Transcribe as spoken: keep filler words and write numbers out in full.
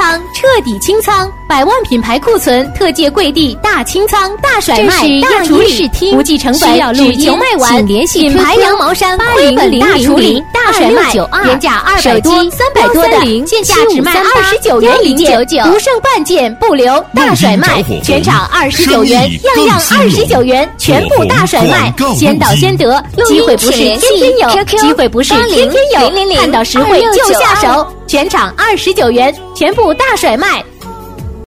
仓，彻底清仓，百万品牌库存特借跪地大清仓、大甩卖、大处理，不计成本，只求卖完。请联系品牌羊毛衫灰本大处理、大甩卖，原价二百多、三百多的，现价只卖二十九元一件，不剩半件不留。大甩卖，全场二十九元，样样二十九元，全部大甩卖，先到先得，机会不是天天有，机会不是天天有，看到实惠就下手，全场二十九元，全部大甩卖。